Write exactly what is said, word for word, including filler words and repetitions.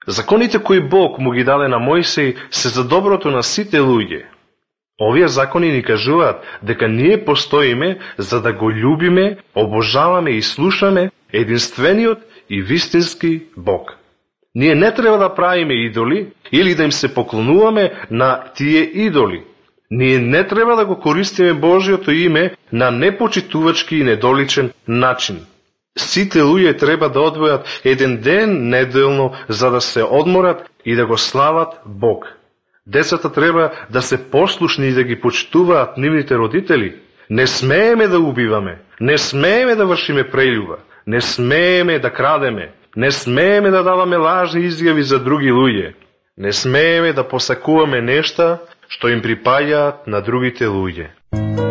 Законите кои Бог му ги даде на Мојсей се за доброто на сите луѓе. Овие закони ни кажуваат дека ние постоиме за да го љубиме, обожаваме и слушаме единствениот и вистински Бог. Ние не треба да правиме идоли или да им се поклонуваме на тие идоли. Ние не треба да го користиме Божиото име на непочитувачки и недоличен начин. Сите луѓе треба да одвојат еден ден неделно за да се одморат и да го слават Бог. Децата треба да се послушни и да ги почитуваат нивните родители. Не смееме да убиваме, не смееме да вршиме прељуба, не смееме да крадеме, не смееме да даваме лажни изјави за други луѓе, не смееме да посакуваме нешта што им припаѓаат на другите луѓе.